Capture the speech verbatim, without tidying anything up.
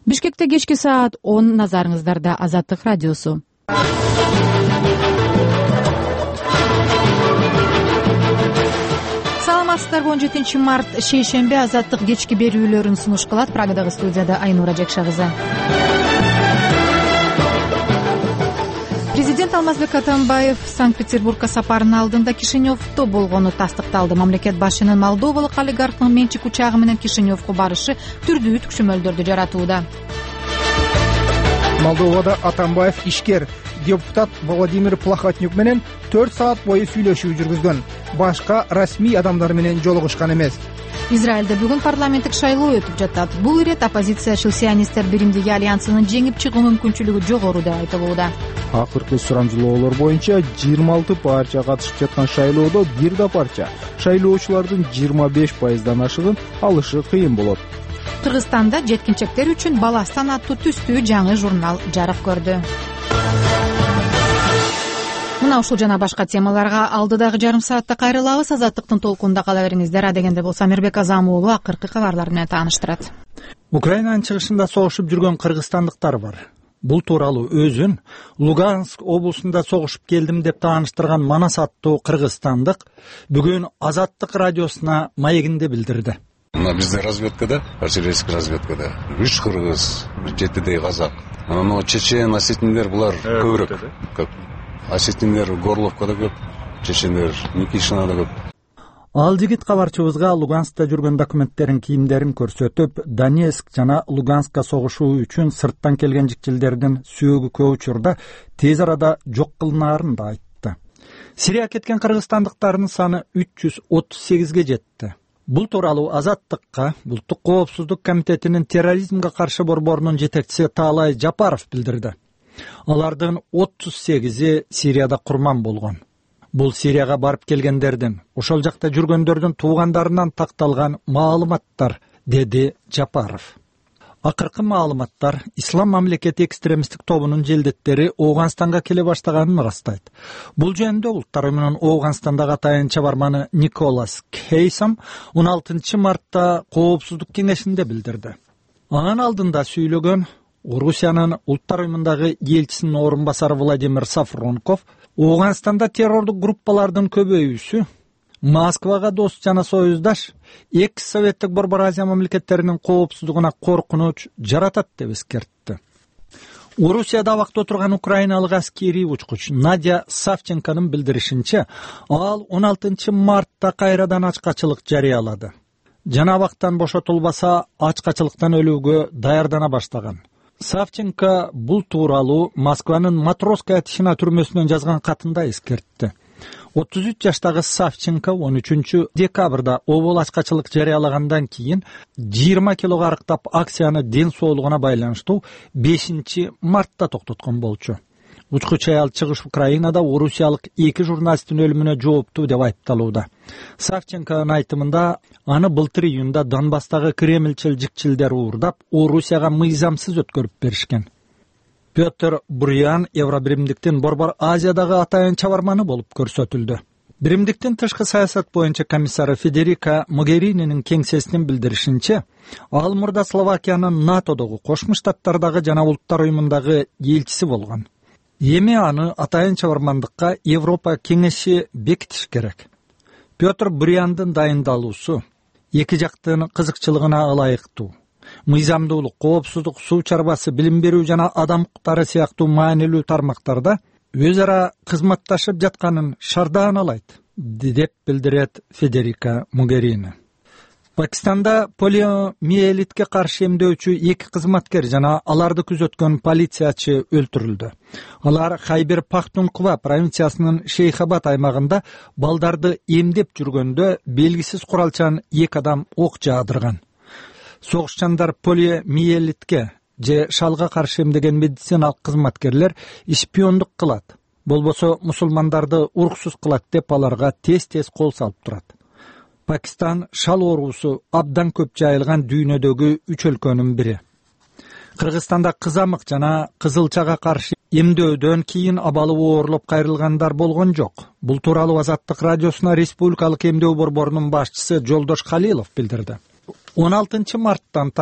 Бишкекте кечки саат он, назарыңыздарда Азаттык радиосу. Саламатсыздарбы, он жетинчи март шейшембе Азаттык кечки берүүлөрүн сунуш кылат. Прагадагы студияда Айнура Жекшагызы. Президент Алмазбек Атамбаев Санкт-Петербургка сапарынын алдында Кишиневдо болгону тастыкталды. Мамлекет башчынын молдовалык олигархтын менчик учагы менен Кишиневго барышы түрдүү түкшүмөлдөрдү жаратууда. Молдовада Атамбаев ишкер депутат Владимир Плохотнюк менен төрт саат бою сүйлөшүү жүргүзгөн. Башка расмий адамдар менен жолугушкан эмес. Израилде бүгүн парламенттик шайлоо өтүп жатат. Бул ирет оппозициячыл сионисттер биримдиги альянсынын жеңип чыгуу мүмкүнчүлүгү жогору деп айтылууда. Акыркы сурамжылоолор боюнча жыйырма алты партия катышып жаткан шайлоодо бир да партия шайлоочулардын жыйырма беш пайыздан ашыгын алышы кыйын болот. Кыргызстанда жеткинчектер үчүн Баластан аттуу түстүү жаңы журнал жарык көрдү. Мына ушул жана башка темаларга алдыдагы жарым саатта кайрылабыз. Азаттыктын толкунунда кала бериңиздер. Адегенде болсо Мирбек Азамуулу акыркы кабарлар менен тааныштырат. Украинанын чыгышында согушуп жүргөн кыргызстандыктар бар. Бул тууралуу өзүн Луганск облусунда согушуп келдим деп тааныштырган Манас аттуу кыргызстандык бүгүн Азаттык радиосуна маегинде билдирди. Мына бизде разведкада, артиллерийский разведкада үч кыргыз, жетидей казак. Анан чечен, осетиндер булар көбүрөөк. Көп. Осетиндер Горловкада көп, чечендер Никишинада көп. Ал жигит кабарчыбызга Луганскта жүргөн документтерин, кийимдерин көрсөтүп, Донецк жана Луганскка согушуу үчүн сырттан келген жикчилдердин сүйөгү көп учурда тез арада жок кылынаарын да айтты. Сирия кеткен кыргызстандыктардын саны үч жүз отуз сегизге жетти. Бул тууралуу Азаттыкка Улуттук коопсуздук комитетинин терроризмге каршы борборунун жетекчиси Таалай Жапаров билдирди. Алардын отуз сегизи Сирияда курман болгон. Бул Сирияга барып келгендердин, ошол жакта жүргөндөрдүн туугандарынан такталган маалыматтар, деди Жапаров. Акыркы маалыматтар Ислам мамлекети экстремисттик тобунун желдеттери Ооганстанга келе баштаганын ырастайт. Бул жөнүндө Улуттар уюмунун Ооганстандагы атайын чабарманы Николас Кейсом он алтынчы мартта Коопсуздук кеңешинде билдирди. Анын алдында сүйлөгөн Орусиянын Улуттар уюмундагы элчисинин орун басары Владимир Сафронков Ооганстанда террордук группалардын көбөйүүсү Москвага дос жана союздаш экс советтик Борбор Азия мамлекеттеринин коопсуздугуна коркунуч жаратат деп эскертти. Орусияда абакта отурган украиналык аскерий учкуч Надя Савченконун билдиришинче, ал он алтынчы мартта кайрадан ачкачылык жарыялады. Жана абактан бошотулбаса, ачкачылыктан өлүүгө даярдана баштаган. Савченко бул тууралуу Москванын Матросская тишина түрмөсүнөн жазган катында эскертти. отуз үч жаштагы Савченко он үчүнчү декабрда обол ачкачылык жарыялагандан кийин жыйырма килого арыктап акцияны ден соолугуна байланыштуу бешинчи мартта токтоткон болчу. Учкуч аял чыгыш Украинада орусиялык эки журналисттин өлүмүнө жооптуу деп айыпталууда. Савченконун айтымында аны былтыр июнда Донбасстагы кремльчил жикчилдер уурдап, Орусияга мыйзамсыз өткөрүп беришкен. Петр Бурян Евробиримдиктин Борбор Азиядагы атайын чабарманы болуп көрсөтүлдү. Биримдиктин тышкы саясат боюнча комиссары Федерика Могерининин кеңсесинин билдиришинче, ал мурда Словакиянын НАТОдогу, Кошмо Штаттардагы жана Улуттар уюмундагы элчиси болгон. Эми аны атайын чабармандыкка Европа кеңеши бекитиш керек. Петр Буряндын дайындалуусу эки жактын кызыкчылыгына ылайыктуу. Мыйзамдуулук, коопсуздук, суу чарбасы, билим берүү жана адам укуктары сыяктуу маанилүү тармактарда өз ара кызматташып жатканын шардаан алайт, деп билдирет Федерика Могерини. Пакистанда полиомиелитке каршы эмдөөчү эки кызматкер жана аларды күзөткөн полициячы өлтүрүлдү. Алар Хайбер Пахтунква провинциясынын Шейхабад аймагында балдарды эмдеп жүргөндө белгисиз куралчан эки адам ок жаадырган. Согушчандар полиомиелитке же шалга каршы эмдеген медициналык кызматкерлер шпиондук кылат, болбосо мусулмандарды уруксуз кылат деп аларга тез-тез кол салып турат. Пакистан шал оорусу абдан көп жайылган дүйнөдөгү үч өлкөнүн бири. Кыргызстанда кызамык жана кызылчага каршы эмдөөдөн кийин абалы оорлоп кайрылгандар болгон жок. Бул тууралуу Азаттык радиосуна Республикалык эмдөө борборунун башчысы Жолдош Халилов билдирди. он алтынчы марттан